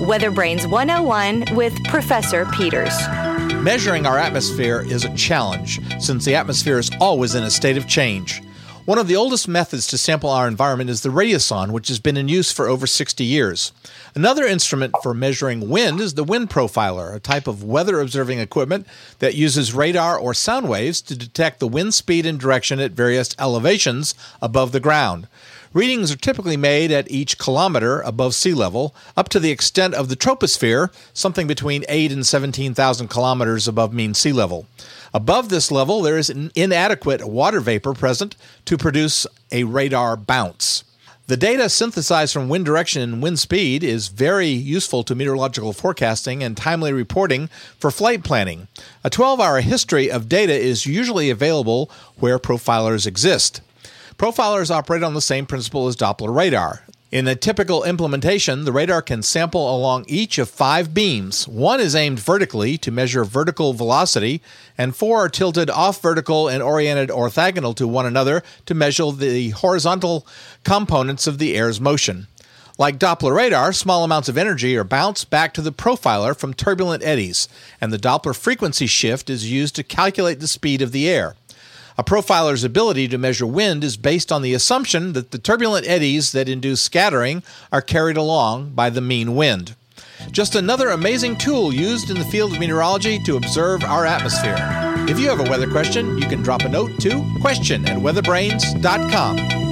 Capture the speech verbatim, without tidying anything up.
Weather Brains one oh one with Professor Peters. Measuring our atmosphere is a challenge, since the atmosphere is always in a state of change. One of the oldest methods to sample our environment is the radiosonde, which has been in use for over sixty years. Another instrument for measuring wind is the wind profiler, a type of weather-observing equipment that uses radar or sound waves to detect the wind speed and direction at various elevations above the ground. Readings are typically made at each kilometer above sea level, up to the extent of the troposphere, something between eight and seventeen thousand kilometers above mean sea level. Above this level, there is an inadequate water vapor present to produce a radar bounce. The data synthesized from wind direction and wind speed is very useful to meteorological forecasting and timely reporting for flight planning. A twelve-hour history of data is usually available where profilers exist. Profilers operate on the same principle as Doppler radar. In a typical implementation, the radar can sample along each of five beams. One is aimed vertically to measure vertical velocity, and four are tilted off vertical and oriented orthogonal to one another to measure the horizontal components of the air's motion. Like Doppler radar, small amounts of energy are bounced back to the profiler from turbulent eddies, and the Doppler frequency shift is used to calculate the speed of the air. A profiler's ability to measure wind is based on the assumption that the turbulent eddies that induce scattering are carried along by the mean wind. Just another amazing tool used in the field of meteorology to observe our atmosphere. If you have a weather question, you can drop a note to question at weather brains dot com.